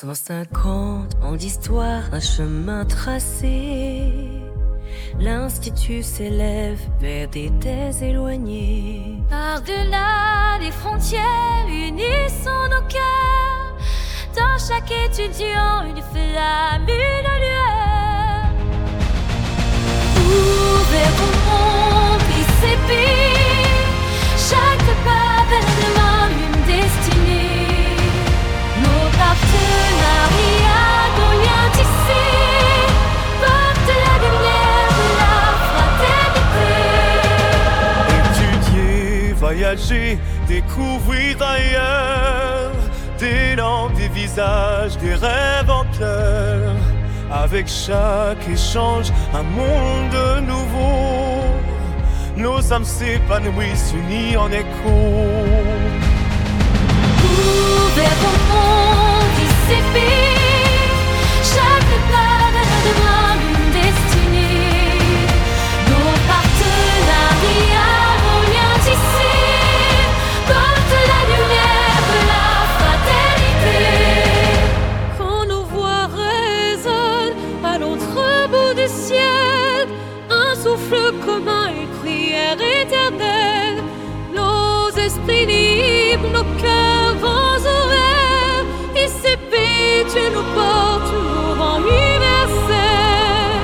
150 ans d'histoire, un chemin tracé. L'Institut s'élève vers des terres éloignées. Par-delà les frontières, unissons nos cœurs. Dans chaque étudiant, une flamme, une lueur. Ouvert au monde, ICP. Chaque pas vers demain, une destinée. Nos partenariats, nos liens tissés, portent la lumière de la fraternité. Étudier, voyager, découvrir ailleurs, des langues, des visages, des rêves en cœur. Avec chaque échange, un monde nouveau. Nos âmes s'épanouissent, unies en écho. Ouvert au monde, ICP. Chaque pas vers demain, une destinée. Nos partenariats, nos liens tissés, portent la lumière de la fraternité. Quand nos voix résonnent à l'autre bout du ciel, un souffle commun, une prière éternelle. Nos esprits libres, nos cœurs grands ouverts, ICP, tu nous portes, nous rends universels.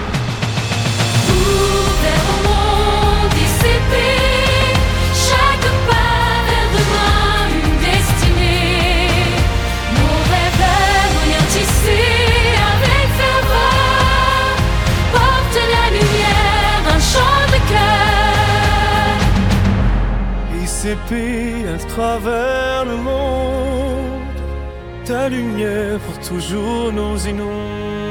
Ouvert au monde, ICP. Chaque pas vers demain, une destinée. Nos rêves, nos liens tissés avec ferveur, portent la lumière d'un chant de cœur. ICP à travers le monde, ta lumière pour toujours nous inonde.